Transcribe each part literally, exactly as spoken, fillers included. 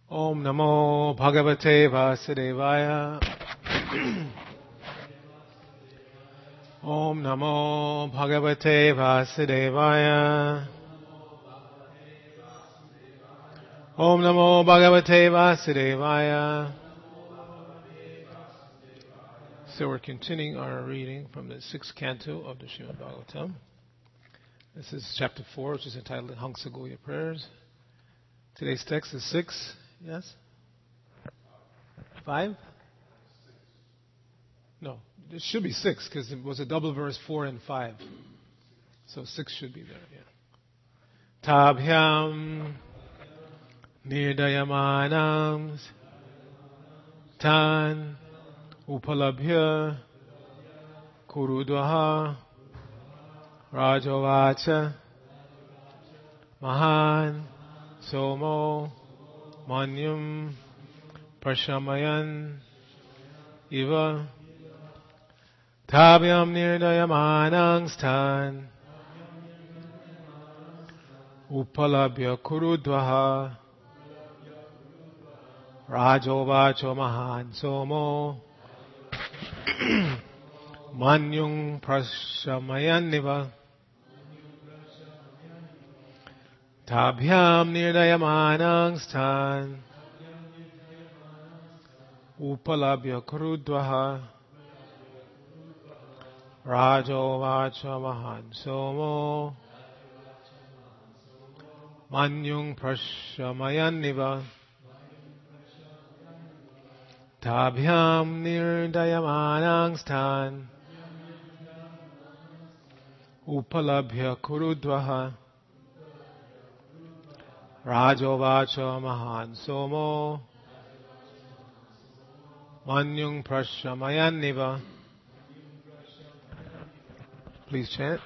Om Namo Bhagavate Vasudevaya. Om Namo Bhagavate Vasudevaya. Om Namo Bhagavate Vasudevaya. So we're continuing our reading from the sixth canto of the Srimad Bhagavatam. This is chapter four, which is entitled Hamsa-Guhya Prayers. Today's text is six. Yes? Five? No, it should be six because it was a double verse, four and five. So six should be there, yeah. Tabhyam nirdayamanam tan upalabhya kurudvaha rajavacha mahan somo manyum prashamayan iva tabhyam nirdayamanam stan upalabhya kurudvaha rajovacho mahan somo manyum prashamayan iva Tabhyam nirdayamanam stan upalabhya kurudvaha rajo vacha mahan somo manyung prashamayan niva Tabhyam nirdayamanam stan upalabhya kurudvaha Rajovacha mahan somo manyung prashamayan niva. Please chant.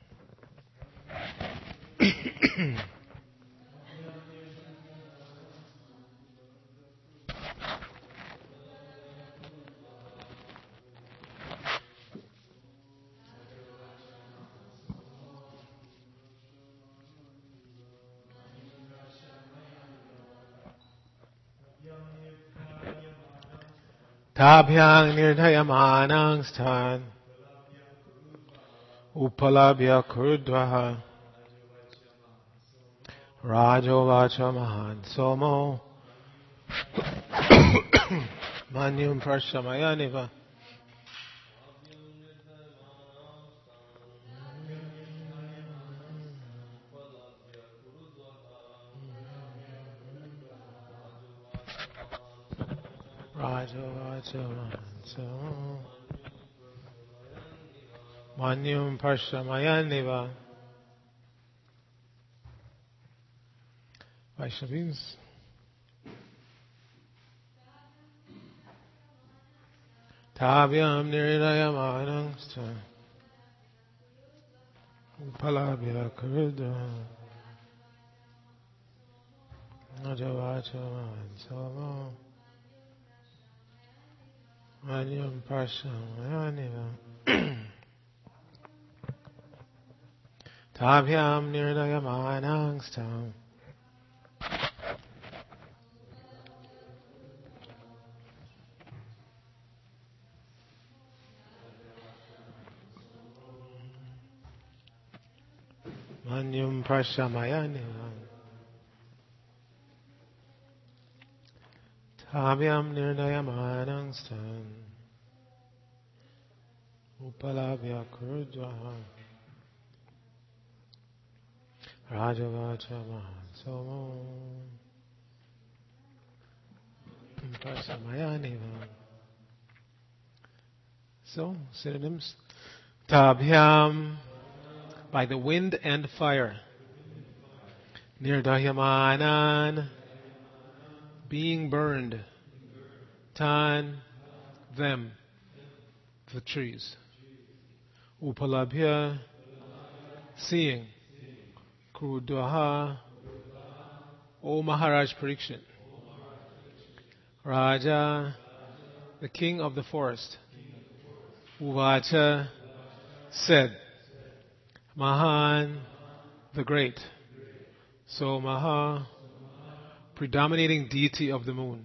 Tabhyang nirdayamanam stan upalabhya kurudvaha rajovacha mahan somo manyum prashamayaniva Rajovacha somo manyum prashamayaniva. Vaishnavins, Tabhyam nirdayamanam stan upalabhya kurudvaha rajovacha mahan somo manyum prashamayaniva. Tabhyam nirdayamanam stan manyum prashamayaniva. Tabhyam nirdayamanam stan upalabhya kurudvaha rajavacha mahan somo prashamayaniva. So, synonyms. Tabhyam, by the wind and fire. Nirdayamanan, being burned. Tan, them, the trees. Upalabhya, seeing. Kurudvaha, O Maharaj Parikshit. Raja, the king of the forest. Uvacha, said. Mahan, the great. So Maha, predominating deity of the moon.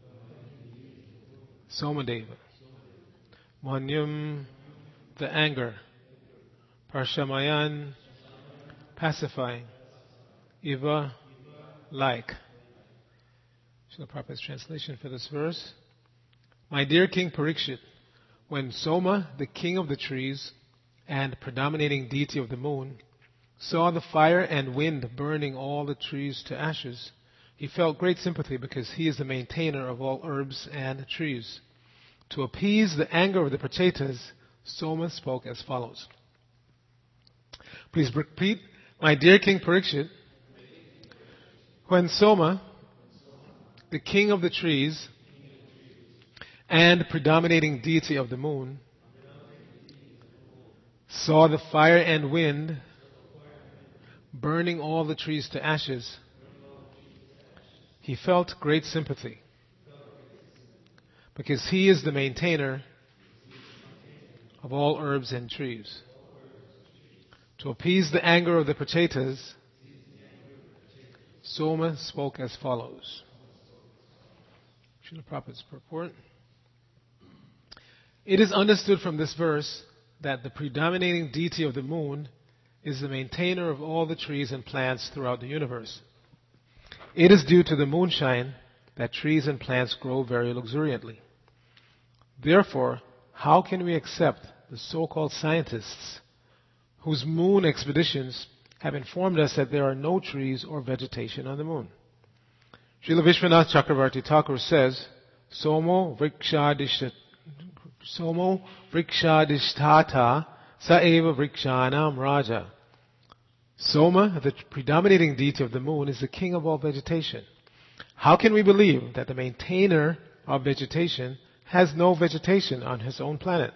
Somadeva. Manyam, the anger. Parshamayan, pacifying. Iva, like. Srila Prabhupada's translation for this verse. My dear King Parikshit, when Soma, the king of the trees and predominating deity of the moon, saw the fire and wind burning all the trees to ashes, he felt great sympathy because he is the maintainer of all herbs and trees. To appease the anger of the Prachetas, Soma spoke as follows. Please repeat. My dear King Parikshit, when Soma, the king of the trees and predominating deity of the moon, saw the fire and wind burning all the trees to ashes, he felt great sympathy because he is the maintainer of all herbs and trees. To appease the anger of the Prachetas, Soma spoke as follows. Srila Prabhupada's purport. It is understood from this verse that the predominating deity of the moon is the maintainer of all the trees and plants throughout the universe. It is due to the moonshine that trees and plants grow very luxuriantly. Therefore, how can we accept the so-called scientists whose moon expeditions have informed us that there are no trees or vegetation on the moon? Srila Vishwanath Chakravarti Thakur says, Somo vrikshadishta Somo vrikshadishtata saeva vrikshanam raja. Soma, the predominating deity of the moon, is the king of all vegetation. How can we believe that the maintainer of vegetation has no vegetation on his own planet?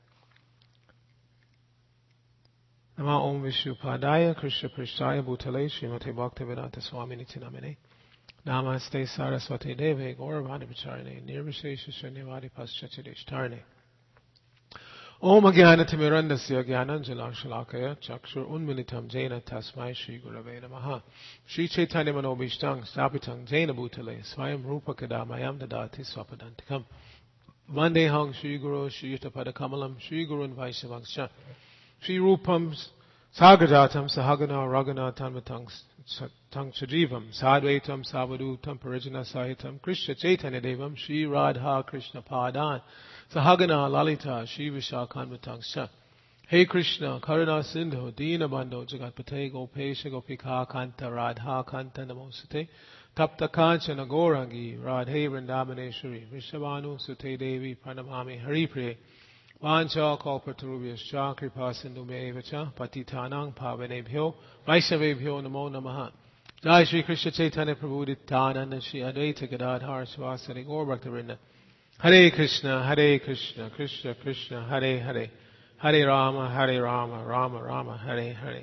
Nama Om Vishnupadaya Krishna Prishtaya Bhutale Srimate Bhaktivedanta Swami Niti Namane Namaste Saraswati Deve Gauravani Vicharane Nirvishesha Shrinivari Paschachidishtarne Om Agyana Timirandasya Gyananjala Shalakaya Chakshur Unmilitam Jaina Tasmai Shri Gurave Namaha Shri Chaitanya Manobhishtang Stapitang Jaina Bhutale Swayam Rupa Kadamayam Dadati Swapadantikam Vande Hang Shri Guru Shri Yutapada Kamalam Shri Guru Vaishnavangsha Shri Rupam Sagadatam Sahagana Ragana Tanmatang Tang Sajivam Sadvaitam Savadutam Parijana Sahitam Krishna Chaitanya Devam Shri Radha Krishna Padan Sahagana Lalita Shri Vishakhanvatang Sha Hey Krishna Karuna Sindhu Dina Bandho Jagatpate Gopesha Gopika Kanta Radha Kanta Namosate Tapta Kanchana Gorangi Radhe Vrindavaneshwari Vishabhanu Sute Devi Pranamami Hari Priye Vancha Kalpatarubhyascha Kripa Sindhu Mevacha Patitanang Pavanebhyo Vaishnavebhyo Namo Namaha Jai Shri Krishna Chaitanya Prabhu Nityananda Shri Advaita Gadadhar Svasari Gaur Bhaktavinda Hare Krishna Hare Krishna Krishna Krishna Hare Hare Hare Rama Hare Rama Rama Rama Hare Hare.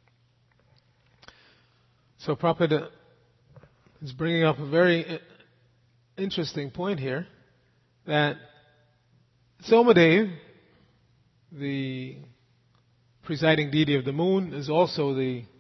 So Prabhupada is bringing up a very interesting point here, that Somadev, the presiding deity of the moon, is also the, you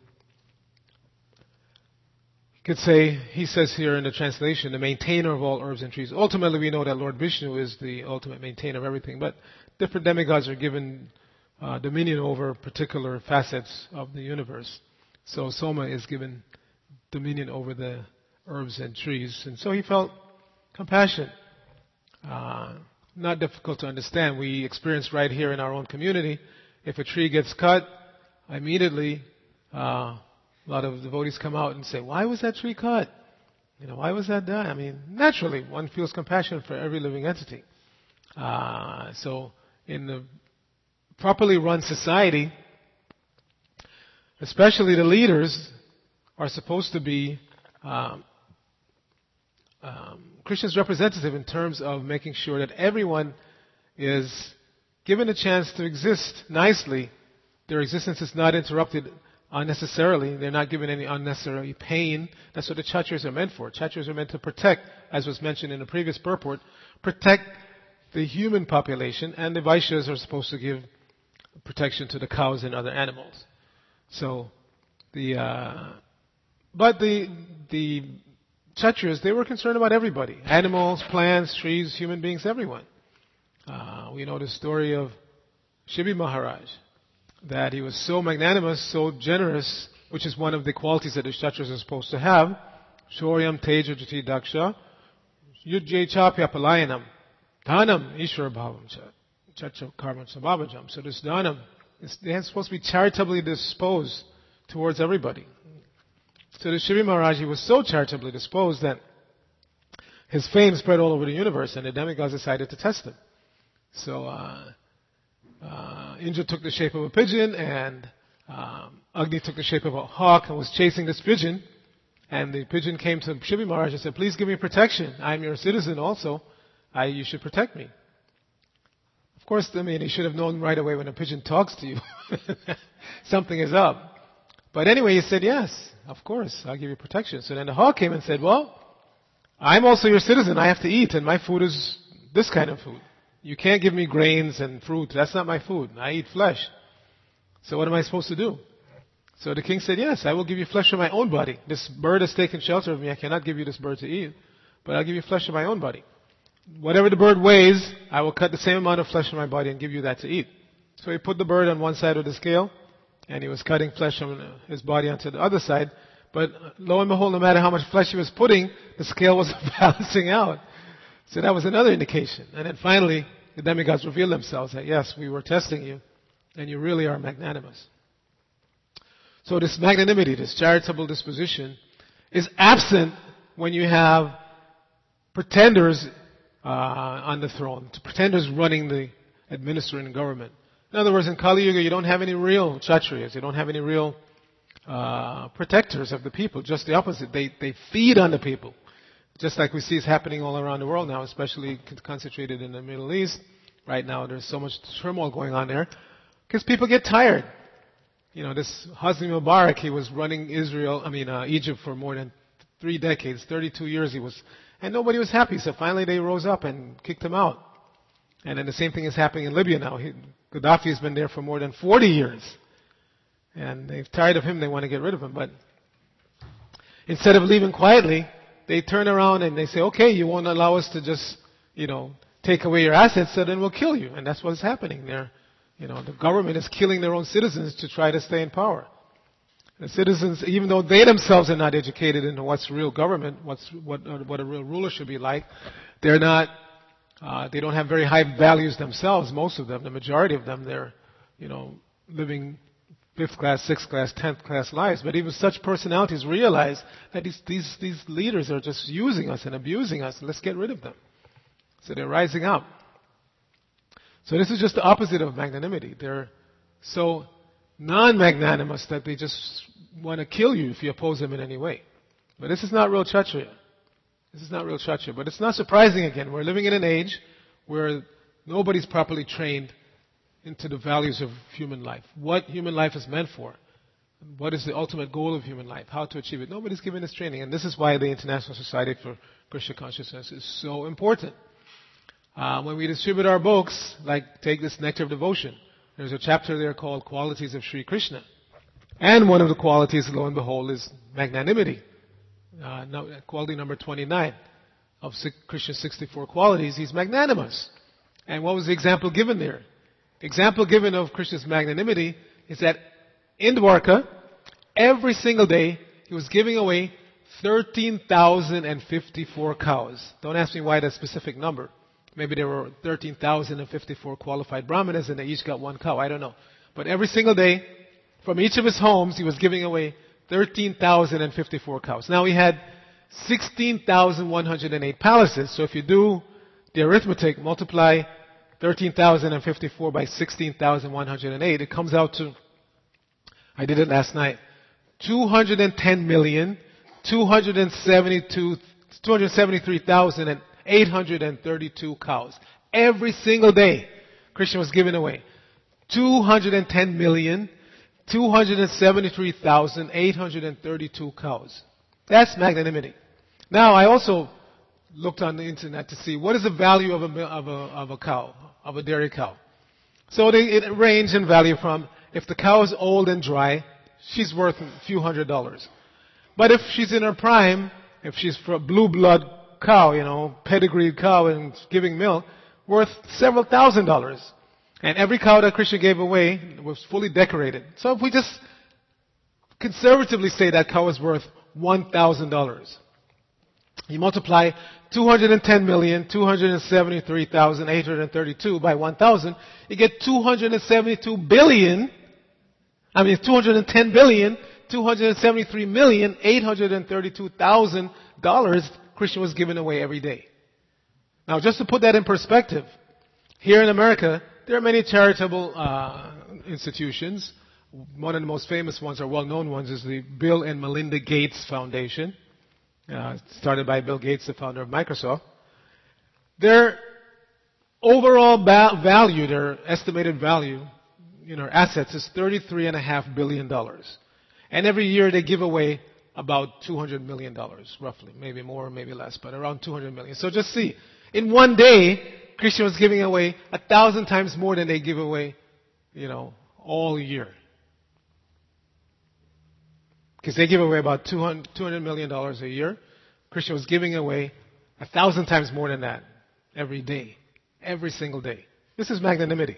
could say, he says here in the translation, the maintainer of all herbs and trees. Ultimately, we know that Lord Vishnu is the ultimate maintainer of everything, but different demigods are given uh, dominion over particular facets of the universe. So Soma is given dominion over the herbs and trees, and so he felt compassion. Uh, Not difficult to understand. We experience right here in our own community. If a tree gets cut, immediately uh, a lot of devotees come out and say, "Why was that tree cut? You know, why was that done?" I mean, naturally, one feels compassion for every living entity. Uh, so, in the properly run society, especially the leaders are supposed to be um, Um, Krishna's representative in terms of making sure that everyone is given a chance to exist nicely. Their existence is not interrupted unnecessarily. They're not given any unnecessary pain. That's what the Kshatriyas are meant for. Kshatriyas are meant to protect, as was mentioned in the previous purport, protect the human population, and the Vaishyas are supposed to give protection to the cows and other animals. So, the uh, but the the Kshatriyas, they were concerned about everybody. Animals, plants, trees, human beings, everyone. Uh, we know the story of Shibi Maharaj, that he was so magnanimous, so generous, which is one of the qualities that the Kshatriyas are supposed to have. Shoryam Teja Jati Daksha Yujye Chapya Palayanam Dhanam Ishwar Bhavam Chacha Karma Sabhabajam. So this Dhanam, they're supposed to be charitably disposed towards everybody. So the Shibi Maharaj, he was so charitably disposed that his fame spread all over the universe, and the demigods decided to test him. So uh, uh, Indra took the shape of a pigeon, and um, Agni took the shape of a hawk and was chasing this pigeon. And the pigeon came to Shibi Maharaj and said, "Please give me protection. I'm your citizen also. I, you should protect me." Of course, I mean, he should have known right away when a pigeon talks to you. Something is up. But anyway, he said, "Yes, of course, I'll give you protection." So then the hawk came and said, "Well, I'm also your citizen. I have to eat, and my food is this kind of food. You can't give me grains and fruit. That's not my food. I eat flesh. So what am I supposed to do?" So the king said, "Yes, I will give you flesh from my own body. This bird has taken shelter of me. I cannot give you this bird to eat, but I'll give you flesh of my own body. Whatever the bird weighs, I will cut the same amount of flesh from my body and give you that to eat." So he put the bird on one side of the scale, and he was cutting flesh from his body onto the other side. But lo and behold, no matter how much flesh he was putting, the scale was balancing out. So that was another indication. And then finally, the demigods revealed themselves that, yes, we were testing you, and you really are magnanimous. So this magnanimity, this charitable disposition, is absent when you have pretenders uh, on the throne, pretenders running the administering government. In other words, in Kali Yuga, you don't have any real Kshatriyas. You don't have any real uh, protectors of the people. Just the opposite. They they feed on the people. Just like we see is happening all around the world now, especially concentrated in the Middle East. Right now, there's so much turmoil going on there because people get tired. You know, this Hosni Mubarak, he was running Israel, I mean, uh, Egypt for more than three decades, thirty-two years he was, and nobody was happy. So finally they rose up and kicked him out. And then the same thing is happening in Libya now. He, Gaddafi has been there for more than forty years. And they've tired of him, they want to get rid of him. But instead of leaving quietly, they turn around and they say, "Okay, you won't allow us to just, you know, take away your assets, so then we'll kill you." And that's what's happening there. You know, the government is killing their own citizens to try to stay in power. The citizens, even though they themselves are not educated into what's real government, what's what uh, what a real ruler should be like, they're not. Uh, they don't have very high values themselves. Most of them, the majority of them, they're, you know, living fifth class, sixth class, tenth class lives. But even such personalities realize that these these these leaders are just using us and abusing us. And let's get rid of them. So they're rising up. So this is just the opposite of magnanimity. They're so non-magnanimous that they just want to kill you if you oppose them in any way. But this is not real Kshatriya. This is not real Kshatriya. But it's not surprising again. We're living in an age where nobody's properly trained into the values of human life. What human life is meant for. What is the ultimate goal of human life? How to achieve it. Nobody's given this training. And this is why the International Society for Krishna Consciousness is so important. Uh, when we distribute our books, like take this Nectar of Devotion, there's a chapter there called Qualities of Sri Krishna. And one of the qualities, lo and behold, is magnanimity. Uh, no, quality number twenty-nine of Krishna's sixty-four qualities. He's magnanimous. And what was the example given there? Example given of Krishna's magnanimity is that in Dwarka, every single day, he was giving away thirteen thousand fifty-four cows. Don't ask me why that specific number. Maybe there were thirteen thousand fifty-four qualified brahmanas and they each got one cow. I don't know. But every single day, from each of his homes, he was giving away thirteen thousand fifty-four cows. Now he had sixteen thousand one hundred eight palaces. So if you do the arithmetic, multiply thirteen thousand fifty-four by sixteen thousand one hundred eight, it comes out to, I did it last night, two hundred ten million, two hundred seventy-two, two hundred seventy-three thousand eight hundred thirty-two cows. Every single day, Krishna was giving away two hundred ten million, two hundred seventy-three thousand eight hundred thirty-two cows. That's magnanimity. Now, I also looked on the internet to see what is the value of a, of a, of a cow, of a dairy cow. So they, it ranges in value from, if the cow is old and dry, she's worth a few hundred dollars. But if she's in her prime, if she's for a blue blood cow, you know, pedigreed cow and giving milk, worth several thousand dollars. And every cow that Christian gave away was fully decorated. So if we just conservatively say that cow is worth one thousand dollars, you multiply two hundred ten million, two hundred seventy-three thousand, eight hundred thirty-two by one thousand, you get two hundred seventy-two billion, I mean two hundred ten billion, two hundred seventy-three million, eight hundred thirty-two thousand dollars Christian was giving away every day. Now just to put that in perspective, here in America, there are many charitable uh, institutions. One of the most famous ones, or well-known ones, is the Bill and Melinda Gates Foundation, uh, started by Bill Gates, the founder of Microsoft. Their overall ba- value, their estimated value, you know, assets is thirty-three point five billion dollars. And every year they give away about two hundred million dollars, roughly. Maybe more, maybe less, but around two hundred million dollars. So just see, in one day, Christian was giving away a thousand times more than they give away, you know, all year. Because they give away about two hundred million dollars a year. Christian was giving away a thousand times more than that every day. Every single day. This is magnanimity.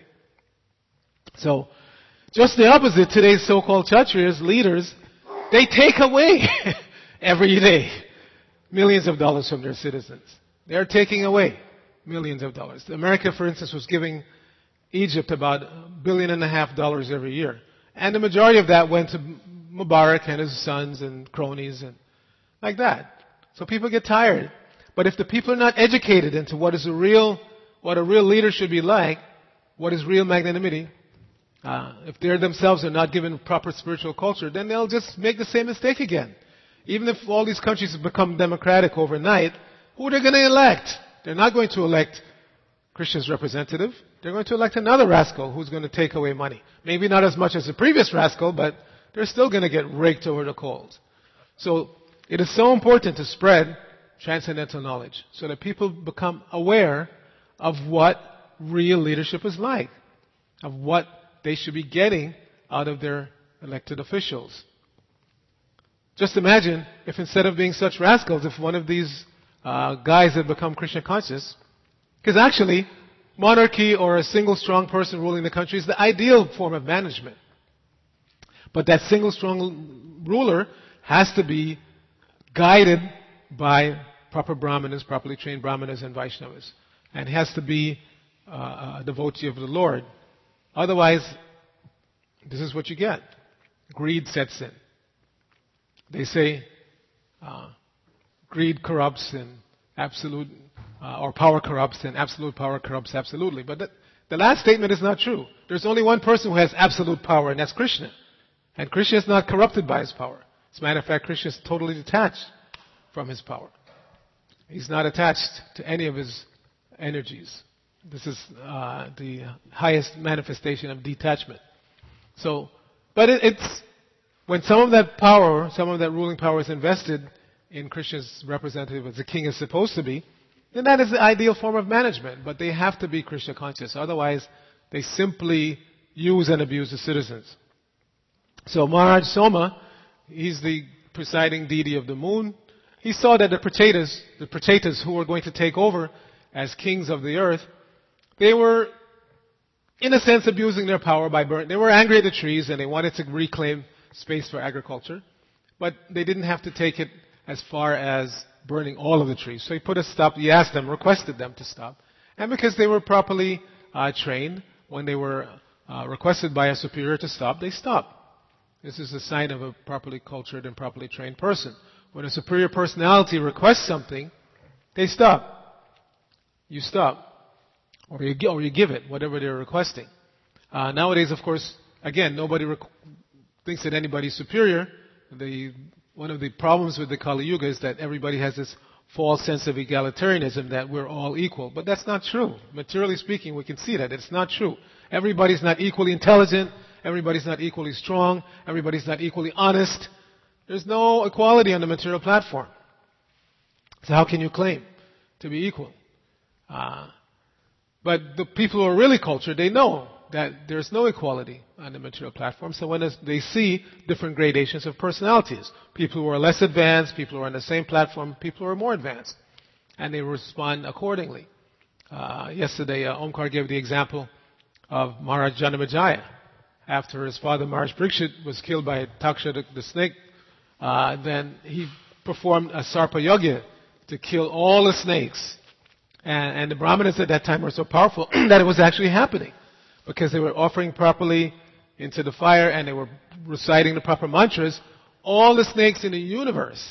So, just the opposite, today's so-called churches, leaders, they take away every day millions of dollars from their citizens. They're taking away millions of dollars. America, for instance, was giving Egypt about a billion and a half dollars every year. And the majority of that went to Mubarak and his sons and cronies and like that. So people get tired. But if the people are not educated into what is a real, what a real leader should be like, what is real magnanimity, uh, if they themselves are not given proper spiritual culture, then they'll just make the same mistake again. Even if all these countries have become democratic overnight, who are they going to elect? They're not going to elect Christian's representative. They're going to elect another rascal who's going to take away money. Maybe not as much as the previous rascal, but they're still going to get raked over the coals. So it is so important to spread transcendental knowledge so that people become aware of what real leadership is like, of what they should be getting out of their elected officials. Just imagine if instead of being such rascals, if one of these uh, guys had become Christian conscious, because actually, monarchy or a single strong person ruling the country is the ideal form of management. But that single strong ruler has to be guided by proper brahmanas, properly trained brahmanas and Vaishnavas. And has to be uh, a devotee of the Lord. Otherwise, this is what you get. Greed sets in. They say uh, greed corrupts and absolute, uh, or power corrupts and absolute power corrupts absolutely. But the, the last statement is not true. There's only one person who has absolute power, and that's Krishna. And Krishna is not corrupted by his power. As a matter of fact, Krishna is totally detached from his power. He's not attached to any of his energies. This is uh, the highest manifestation of detachment. So, but it, it's when some of that power, some of that ruling power is invested in Krishna's representative as the king is supposed to be, then that is the ideal form of management. But they have to be Krishna conscious. Otherwise, they simply use and abuse the citizens. So Maharaj Soma, he's the presiding deity of the moon. He saw that the Prachetas, the Prachetas who were going to take over as kings of the earth, they were, in a sense, abusing their power by burning. They were angry at the trees and they wanted to reclaim space for agriculture. But they didn't have to take it as far as burning all of the trees. So he put a stop. He asked them, requested them to stop. And because they were properly uh, trained, when they were uh, requested by a superior to stop, they stopped. This is a sign of a properly cultured and properly trained person. When a superior personality requests something, they stop. You stop. Or you, or you give it, whatever they're requesting. Uh, nowadays, of course, again, nobody rec- thinks that anybody's superior. The, one of the problems with the Kali Yuga is that everybody has this false sense of egalitarianism that we're all equal. But that's not true. Materially speaking, we can see that. It's not true. Everybody's not equally intelligent. Everybody's not equally strong. Everybody's not equally honest. There's no equality on the material platform. So how can you claim to be equal? Uh, but the people who are really cultured, they know that there's no equality on the material platform. So when they see different gradations of personalities, people who are less advanced, people who are on the same platform, people who are more advanced, and they respond accordingly. Uh, yesterday, uh, Omkar gave the example of Maharaj Janamejaya. After his father, Maharaj Parikshit, was killed by Taksha, the, the snake, uh, then he performed a Sarpa Yagya to kill all the snakes. And, and the Brahmanas at that time were so powerful that it was actually happening, because they were offering properly into the fire and they were reciting the proper mantras. All the snakes in the universe,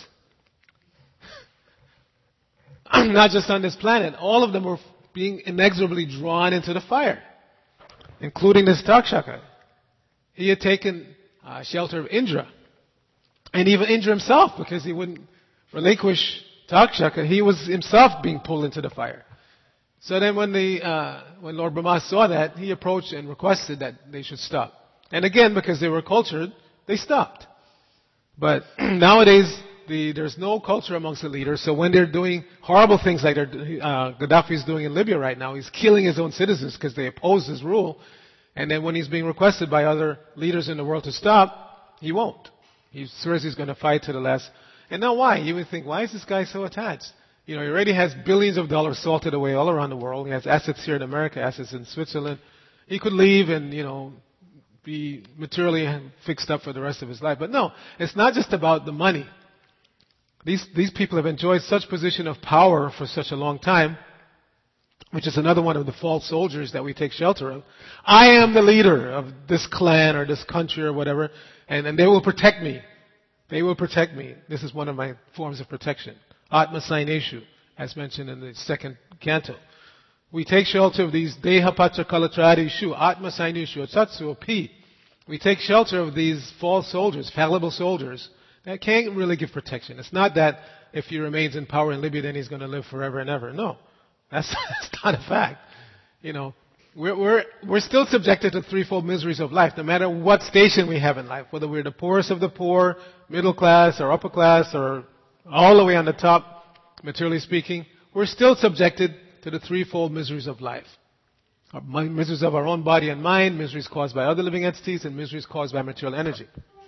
not just on this planet, all of them were being inexorably drawn into the fire, including this Takshaka. He had taken uh, shelter of Indra, and even Indra himself, because he wouldn't relinquish Takshaka, he was himself being pulled into the fire. So then when the uh, when Lord Brahma saw that, he approached and requested that they should stop. And again, because they were cultured, they stopped. But nowadays, the, there's no culture amongst the leaders, so when they're doing horrible things like uh, Gaddafi is doing in Libya right now, he's killing his own citizens because they oppose his rule, and then when he's being requested by other leaders in the world to stop, he won't. He swears he's going to fight to the last. And now why? You would think, why is this guy so attached? You know, he already has billions of dollars salted away all around the world. He has assets here in America, assets in Switzerland. He could leave and, you know, be materially fixed up for the rest of his life. But no, it's not just about the money. These, these people have enjoyed such position of power for such a long time, which is another one of the false soldiers that we take shelter of. I am the leader of this clan or this country or whatever, and, and they will protect me. They will protect me. This is one of my forms of protection. Atma Saineshu, as mentioned in the second canto. We take shelter of these Deha Patra Kalatradi Shu, Atma Saineshu, Atsatsu, P. We take shelter of these false soldiers, fallible soldiers, that can't really give protection. It's not that if he remains in power in Libya, then he's going to live forever and ever. No, that's, that's not a fact. You know, we're, we're, we're still subjected to threefold miseries of life, no matter what station we have in life, whether we're the poorest of the poor, middle class, or upper class, or all the way on the top, materially speaking, we're still subjected to the threefold miseries of life. Our miseries of our own body and mind, miseries caused by other living entities, and miseries caused by material energy.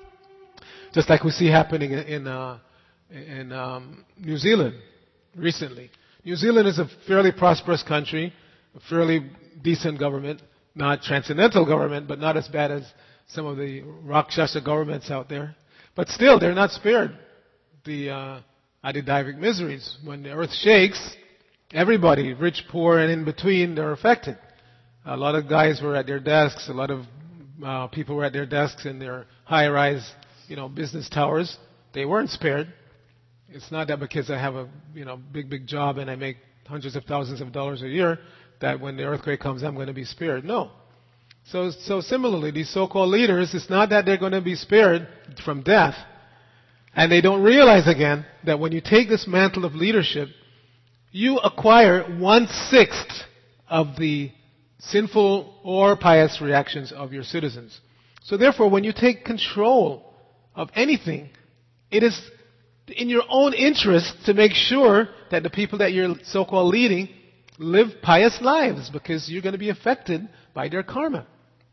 Just like we see happening in, uh, in um, New Zealand recently. New Zealand is a fairly prosperous country, a fairly decent government, not transcendental government, but not as bad as some of the Rakshasa governments out there. But still, they're not spared the uh, Adidaivik miseries. When the earth shakes, everybody, rich, poor, and in between, they're affected. A lot of guys were at their desks. A lot of uh, people were at their desks in their high-rise, you know, business towers. They weren't spared. It's not that because I have a, you know, big, big job and I make hundreds of thousands of dollars a year that when the earthquake comes, I'm going to be spared. No. So, so similarly, these so-called leaders, it's not that they're going to be spared from death. And they don't realize again that when you take this mantle of leadership, you acquire one-sixth of the sinful or pious reactions of your citizens. So therefore, when you take control of anything, it is in your own interest to make sure that the people that you're so-called leading live pious lives, because you're going to be affected by their karma.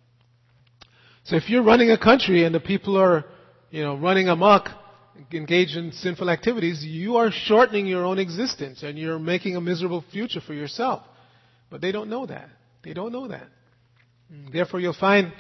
So if you're running a country and the people are, you know, running amok, engaged in sinful activities, you are shortening your own existence and you're making a miserable future for yourself. But they don't know that. They don't know that. Therefore, you'll find,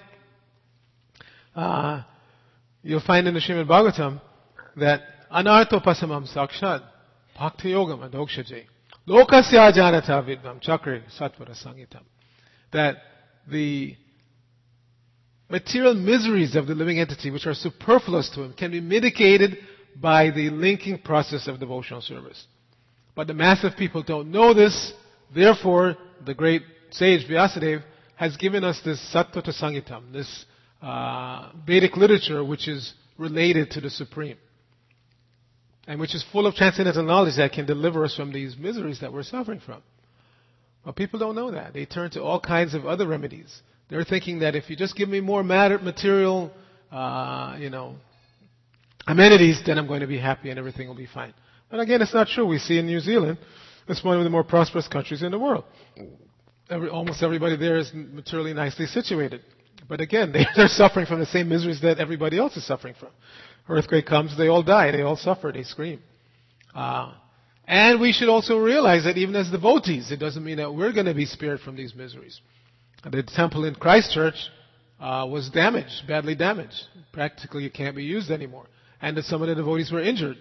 uh, you'll find in the Srimad Bhagavatam that anartho pasamam sakshat bhakti yogam adokshaje lokasya janata vidvam chakre satvara sangitam, that the material miseries of the living entity, which are superfluous to him, can be mitigated by the linking process of devotional service. But the mass of people don't know this. Therefore, the great sage Vyasadeva has given us this Sattvata Sangitam, this uh, Vedic literature which is related to the Supreme, and which is full of transcendental knowledge that can deliver us from these miseries that we're suffering from. But people don't know that. They turn to all kinds of other remedies. They're thinking that if you just give me more matter, material, uh, you know, amenities, then I'm going to be happy and everything will be fine. But again, it's not true. We see in New Zealand, it's one of the more prosperous countries in the world. every, almost everybody there is materially nicely situated. But again, they, they're suffering from the same miseries that everybody else is suffering from. Earthquake comes, they all die, they all suffer, they scream. Uh, and we should also realize that even as devotees, it doesn't mean that we're going to be spared from these miseries. The temple in Christchurch uh, was damaged, badly damaged. Practically it can't be used anymore. And that some of the devotees were injured.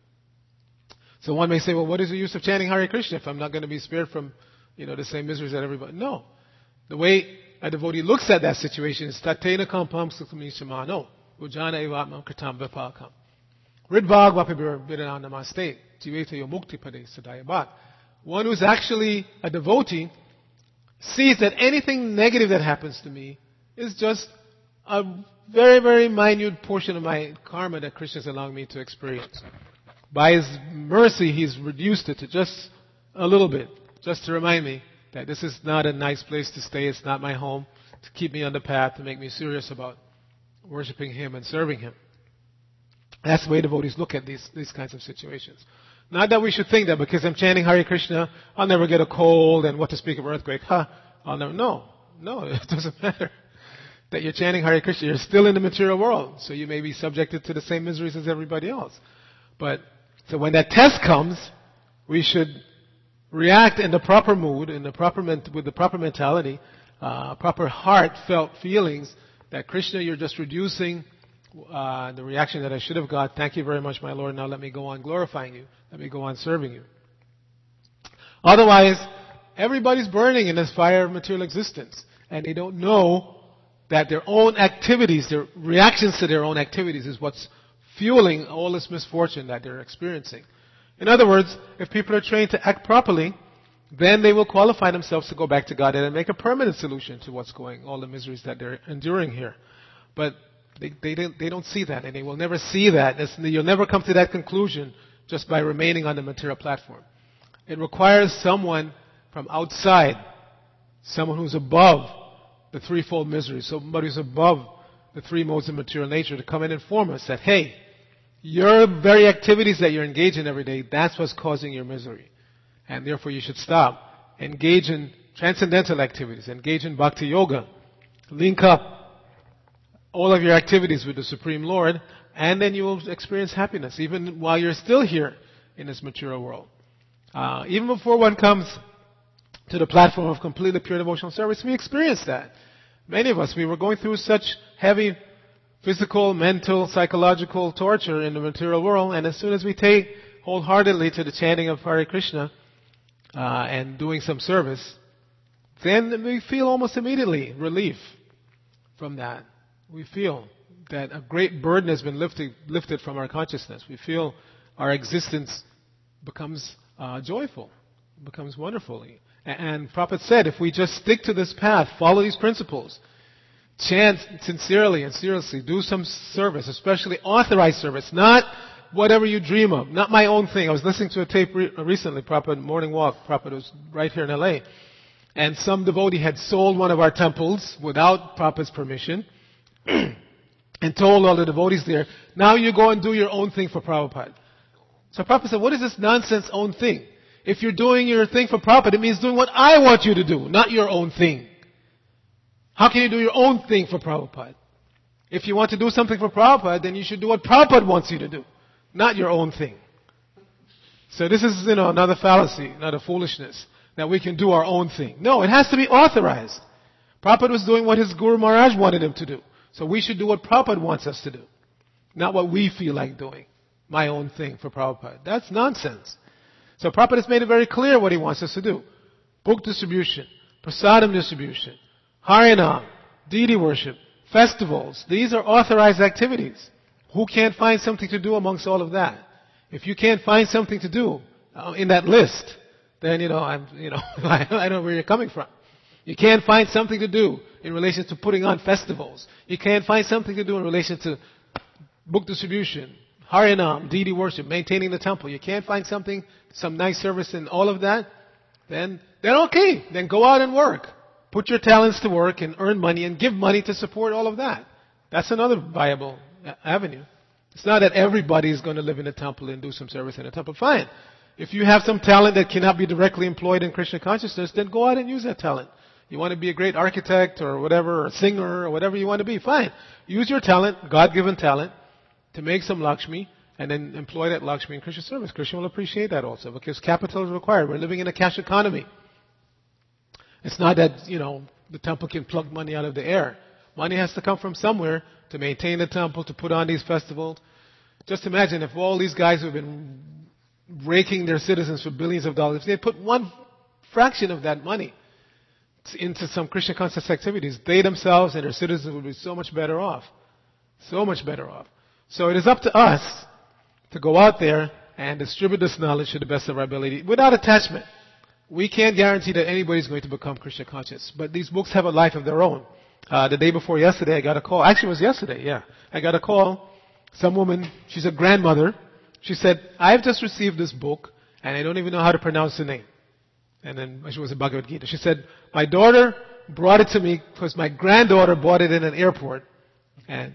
So one may say, well, what is the use of chanting Hare Krishna if I'm not going to be spared from, you know, the same miseries that everybody... No. The way a devotee looks at that situation is tatena kampam sukamishamano ujana evatmam kritam vipakam ridvag vapibir vidana namaste jiveta yomukti pade sadayabat. One who's actually a devotee sees that anything negative that happens to me is just a very, very minute portion of my karma that Krishna is allowing me to experience. By His mercy, He's reduced it to just a little bit, just to remind me that this is not a nice place to stay, it's not my home, to keep me on the path, to make me serious about worshiping Him and serving Him. That's the way devotees look at these, these kinds of situations. Not that we should think that because I'm chanting Hare Krishna, I'll never get a cold, and what to speak of earthquake, huh, I'll never, no, no, it doesn't matter. That you're chanting Hare Krishna, you're still in the material world, so you may be subjected to the same miseries as everybody else. But, so when that test comes, we should react in the proper mood, in the proper ment- with the proper mentality, uh, proper heartfelt feelings, that Krishna, you're just reducing uh, the reaction that I should have got. Thank you very much, my Lord. Now let me go on glorifying you. Let me go on serving you. Otherwise, everybody's burning in this fire of material existence, and they don't know that their own activities, their reactions to their own activities is what's fueling all this misfortune that they're experiencing. In other words, if people are trained to act properly, then they will qualify themselves to go back to God and make a permanent solution to what's going, all the miseries that they're enduring here. But they, they, don't, they don't see that, and they will never see that. It's, you'll never come to that conclusion just by remaining on the material platform. It requires someone from outside, someone who's above the threefold misery, somebody who's above the three modes of material nature, to come and inform us that, hey, your very activities that you're engaged in every day, that's what's causing your misery. And therefore you should stop. Engage in transcendental activities. Engage in bhakti yoga. Link up all of your activities with the Supreme Lord, and then you will experience happiness, even while you're still here in this material world. Uh, even before one comes to the platform of completely pure devotional service, we experience that. Many of us, we were going through such heavy physical, mental, psychological torture in the material world, and as soon as we take wholeheartedly to the chanting of Hare Krishna uh, and doing some service, then we feel almost immediately relief from that. We feel that a great burden has been lifted, lifted from our consciousness. We feel our existence becomes uh, joyful, becomes wonderful. And Prabhupada said, if we just stick to this path, follow these principles, chant sincerely and seriously, do some service, especially authorized service, not whatever you dream of, not my own thing. I was listening to a tape re- recently, Prabhupada, Morning Walk, Prabhupada was right here in L A, and some devotee had sold one of our temples without Prabhupada's permission, and told all the devotees there, now you go and do your own thing for Prabhupada. So Prabhupada said, what is this nonsense own thing? If you're doing your thing for Prabhupada, it means doing what I want you to do, not your own thing. How can you do your own thing for Prabhupada? If you want to do something for Prabhupada, then you should do what Prabhupada wants you to do, not your own thing. So this is, you know, another fallacy, another foolishness, that we can do our own thing. No, it has to be authorized. Prabhupada was doing what his Guru Maharaj wanted him to do. So we should do what Prabhupada wants us to do, not what we feel like doing, my own thing for Prabhupada. That's nonsense. So Prabhupada has made it very clear what he wants us to do. Book distribution, prasadam distribution, Harinam, deity worship, festivals. These are authorized activities. Who can't find something to do amongst all of that? If you can't find something to do uh, in that list, then, you know, I'm, you know, I don't know where you're coming from. You can't find something to do in relation to putting on festivals. You can't find something to do in relation to book distribution, Harinam, deity worship, maintaining the temple. You can't find something, some nice service in all of that, then, then okay. Then go out and work. Put your talents to work and earn money and give money to support all of that. That's another viable avenue. It's not that everybody is going to live in a temple and do some service in a temple. Fine. If you have some talent that cannot be directly employed in Krishna consciousness, then go out and use that talent. You want to be a great architect or whatever, or a singer or whatever you want to be, fine. Use your talent, God-given talent, to make some Lakshmi and then employ that Lakshmi in Krishna service. Krishna will appreciate that also because capital is required. We're living in a cash economy. It's not that, you know, the temple can plug money out of the air. Money has to come from somewhere to maintain the temple, to put on these festivals. Just imagine if all these guys who have been raking their citizens for billions of dollars, if they put one fraction of that money into some Krishna conscious activities, they themselves and their citizens would be so much better off. So much better off. So it is up to us to go out there and distribute this knowledge to the best of our ability without attachment. We can't guarantee that anybody's going to become Krishna conscious, but these books have a life of their own. Uh, the day before yesterday, I got a call. Actually, it was yesterday, yeah. I got a call. Some woman, she's a grandmother. She said, I've just received this book, and I don't even know how to pronounce the name. And then she was a Bhagavad Gita. She said, my daughter brought it to me because my granddaughter bought it in an airport. And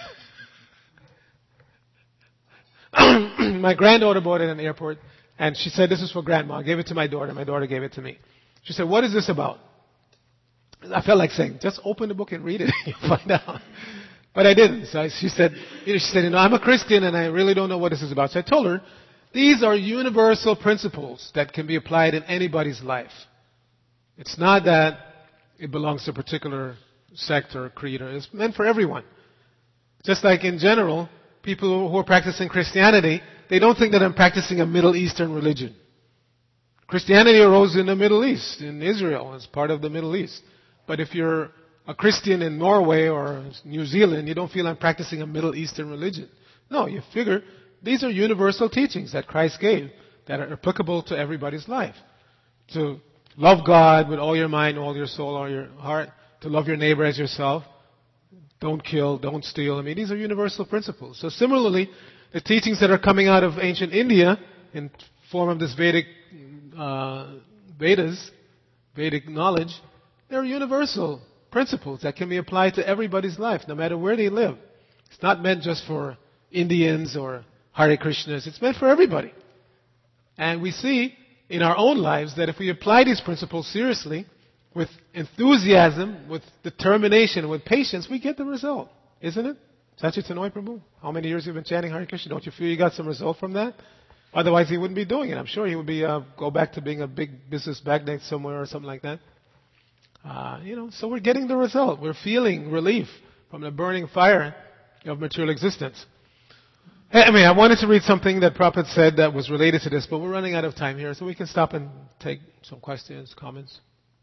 my granddaughter bought it in an airport. And she said, this is for grandma. I gave it to my daughter. My daughter gave it to me. She said, what is this about? I felt like saying, just open the book and read it and you'll find out. But I didn't. So I, she said, you know, she said, you know, I'm a Christian and I really don't know what this is about. So I told her, these are universal principles that can be applied in anybody's life. It's not that it belongs to a particular sect or creed. It's meant for everyone. Just like in general, people who are practicing Christianity, they don't think that I'm practicing a Middle Eastern religion. Christianity arose in the Middle East, in Israel, as part of the Middle East. But if you're a Christian in Norway or New Zealand, you don't feel I'm practicing a Middle Eastern religion. No, you figure these are universal teachings that Christ gave that are applicable to everybody's life. To love God with all your mind, all your soul, all your heart. To love your neighbor as yourself. Don't kill, don't steal. I mean, these are universal principles. So similarly, the teachings that are coming out of ancient India in form of this Vedic uh, Vedas, Vedic knowledge, they're universal principles that can be applied to everybody's life, no matter where they live. It's not meant just for Indians or Hare Krishnas. It's meant for everybody. And we see in our own lives that if we apply these principles seriously, with enthusiasm, with determination, with patience, we get the result. Isn't it? Sachitanoy Prabhu, how many years have you been chanting Hare Krishna? Don't you feel you got some result from that? Otherwise he wouldn't be doing it. I'm sure he would be uh, go back to being a big business magnate somewhere or something like that. Uh, you know, so we're getting the result. We're feeling relief from the burning fire of material existence. I mean, I wanted to read something that Prabhupada said that was related to this, but we're running out of time here, so we can stop and take some questions, comments.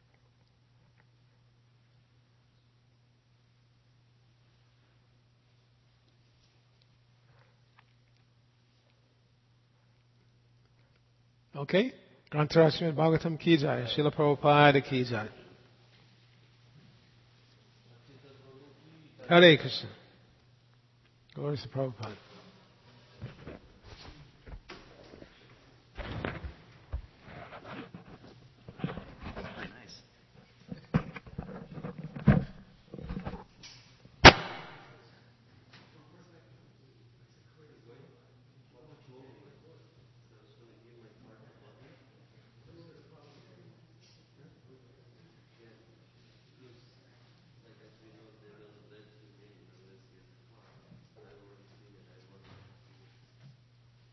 Okay? Grantaraj Srimad Bhagavatam ki jai, Srila Prabhupada ki jai. Hare Krishna. Glory to Prabhupada.